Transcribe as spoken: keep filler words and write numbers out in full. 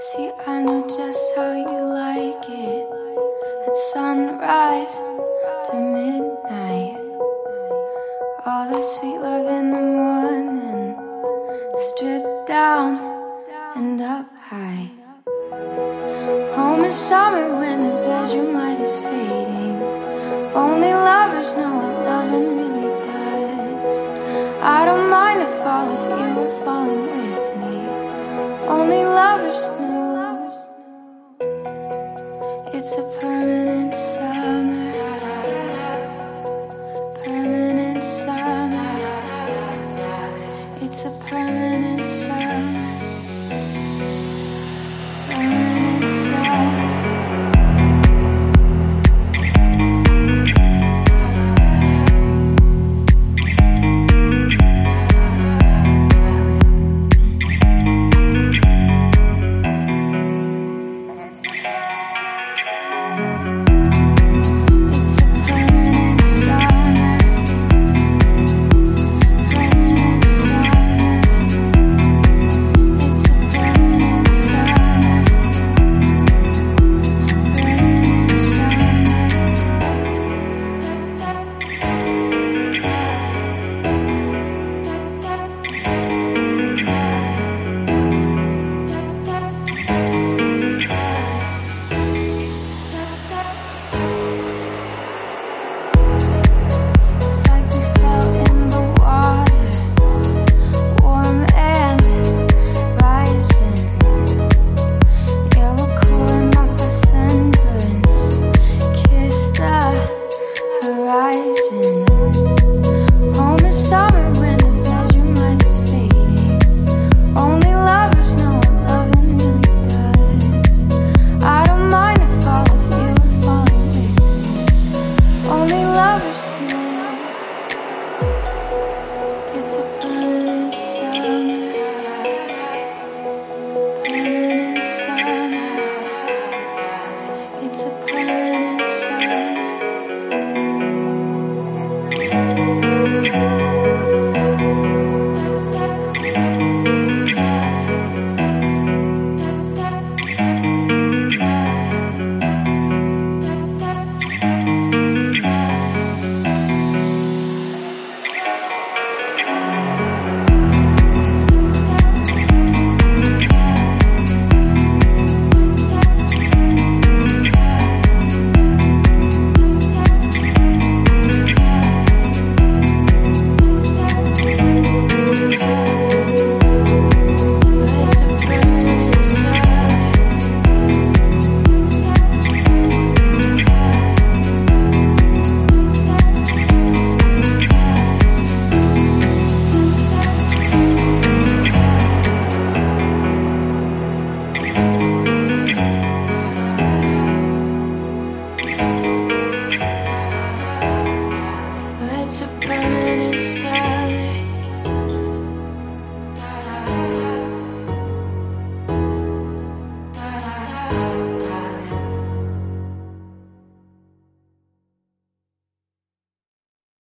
See, I know just how you like it. At sunrise to midnight. All that sweet love in the morning. Stripped down and up high. Home is summer when the bedroom light is fading. Only lovers know what loving really does. I don't mind to fall if you are falling with me. Only lovers know. It's a perfect